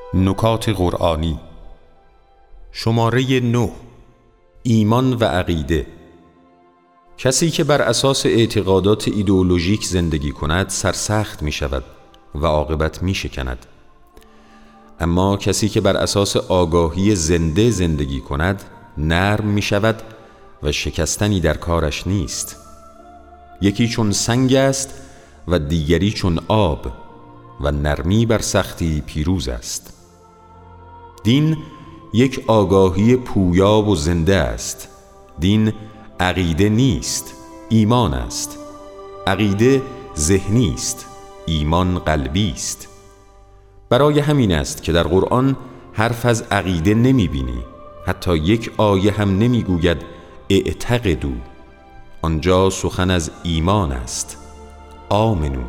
نکات قرآنی. شماره 9. ایمان و عقیده. کسی که بر اساس اعتقادات ایدئولوژیک زندگی کند سرسخت می شود و عاقبت می شکند. اما کسی که بر اساس آگاهی زنده زندگی کند نرم می شود و شکستنی در کارش نیست. یکی چون سنگ است و دیگری چون آب و نرمی بر سختی پیروز است. دین یک آگاهی پویا و زنده است. دین عقیده نیست، ایمان است. عقیده ذهنی است، ایمان قلبی است. برای همین است که در قرآن حرف از عقیده نمی بینی. حتی یک آیه هم نمی گوید اعتقدوا. آنجا سخن از ایمان است، آمنو.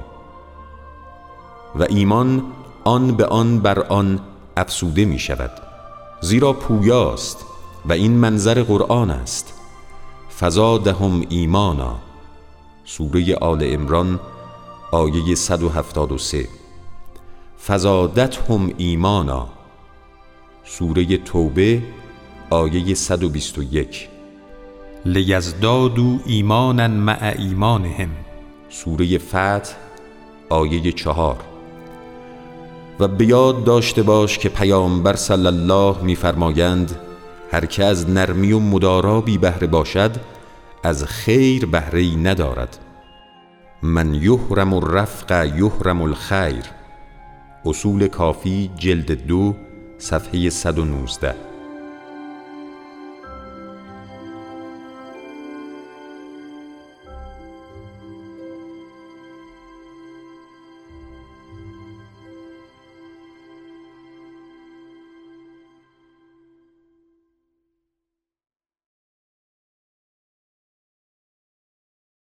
و ایمان آن به آن بر آن افسوده می شود، زیرا پویاست و این منظر قرآن است. فزادهم ایمانا، سوره آل عمران آیه 173. فزادتهم ایمانا، سوره توبه آیه 121. لیزدادوا ایمانا مع ایمانهم، سوره فتح آیه 4. و به یاد داشته باش که پیامبر صلی الله می‌فرمایند هر که از نرمی و مدارا بی بهره باشد از خیر بهره‌ای ندارد. من یحرم الرفق یحرم الخیر، اصول کافی جلد 2 صفحه 119.